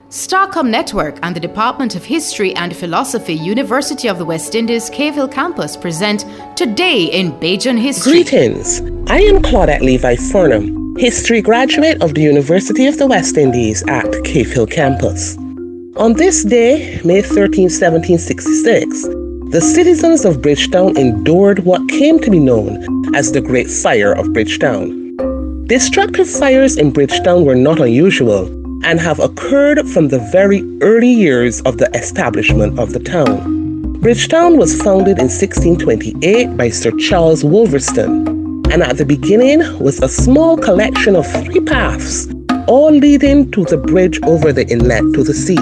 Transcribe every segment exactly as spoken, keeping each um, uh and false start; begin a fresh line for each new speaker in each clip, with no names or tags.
Starcom Network and the Department of History and Philosophy, University of the West Indies, Cave Hill Campus present Today in Bajan History.
Greetings. I am Claudette Levi Furnham, history graduate of the University of the West Indies at Cave Hill Campus. On this day, May thirteenth, seventeen sixty-six, the citizens of Bridgetown endured what came to be known as the Great Fire of Bridgetown. Destructive fires in Bridgetown were not unusual and have occurred from the very early years of the establishment of the town. Bridgetown was founded in sixteen twenty-eight by Sir Charles Wolverston, and at the beginning was a small collection of three paths, all leading to the bridge over the inlet to the sea.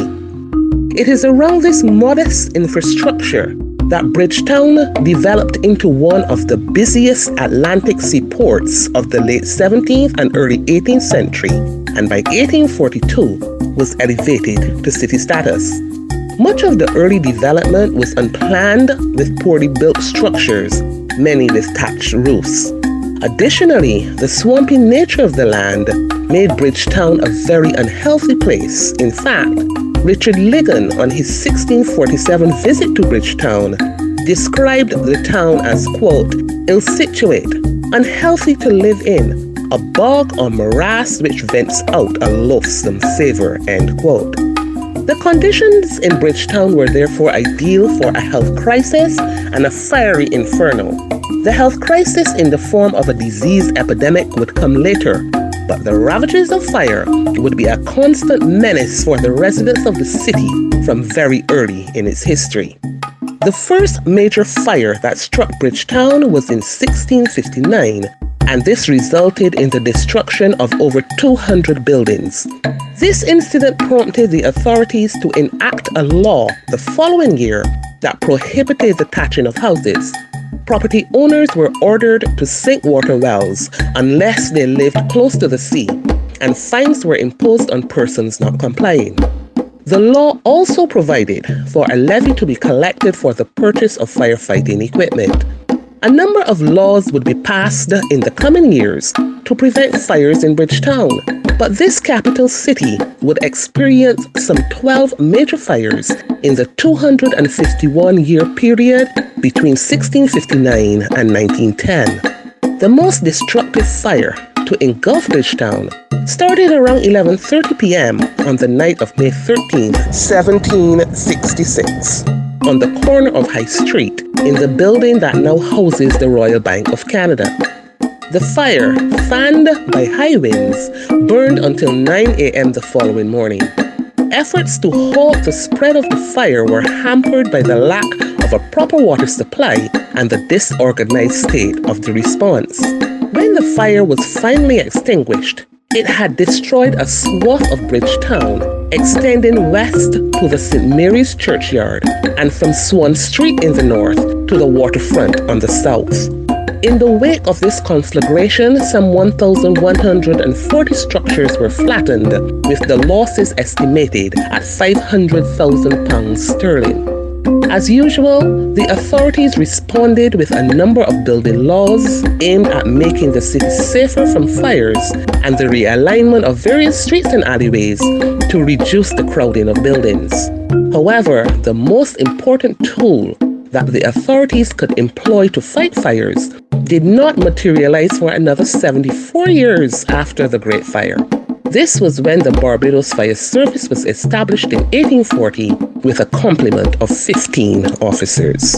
It is around this modest infrastructure that Bridgetown developed into one of the busiest Atlantic seaports of the late seventeenth and early eighteenth century, and by eighteen forty-two was elevated to city status. Much of the early development was unplanned with poorly built structures, many with thatched roofs. Additionally, the swampy nature of the land made Bridgetown a very unhealthy place. In fact, Richard Ligon, on his sixteen forty-seven visit to Bridgetown, described the town as, quote, ill-situate, unhealthy to live in, a bog or morass which vents out a loathsome savor, end quote. The conditions in Bridgetown were therefore ideal for a health crisis and a fiery inferno. The health crisis in the form of a disease epidemic would come later, but the ravages of fire would be a constant menace for the residents of the city from very early in its history. The first major fire that struck Bridgetown was in sixteen fifty-nine, and this resulted in the destruction of over two hundred buildings. This incident prompted the authorities to enact a law the following year that prohibited the thatching of houses. Property owners were ordered to sink water wells unless they lived close to the sea, and fines were imposed on persons not complying. The law also provided for a levy to be collected for the purchase of firefighting equipment. A number of laws would be passed in the coming years to prevent fires in Bridgetown, but this capital city would experience some twelve major fires in the two hundred fifty-one year period between sixteen fifty-nine and nineteen ten. The most destructive fire to engulf Bridgetown started around eleven thirty p.m. on the night of May thirteenth, seventeen sixty-six, on the corner of High Street in the building that now houses the Royal Bank of Canada. The fire, fanned by high winds, burned until nine a.m. the following morning. Efforts to halt the spread of the fire were hampered by the lack of a proper water supply and the disorganized state of the response. When the fire was finally extinguished, it had destroyed a swath of Bridgetown, extending west to the Saint Mary's Churchyard and from Swan Street in the north to the waterfront on the south. In the wake of this conflagration, some one thousand one hundred forty structures were flattened, with the losses estimated at five hundred thousand pounds sterling. As usual, the authorities responded with a number of building laws aimed at making the city safer from fires and the realignment of various streets and alleyways to reduce the crowding of buildings. However, the most important tool that the authorities could employ to fight fires did not materialize for another seventy-four years after the Great Fire. This was when the Barbados Fire Service was established in eighteen forty with a complement of fifteen officers.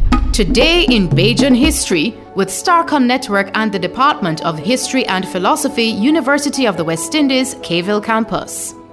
Today in Bajan History with Starcom Network and the Department of History and Philosophy, University of the West Indies, Cave Hill Campus.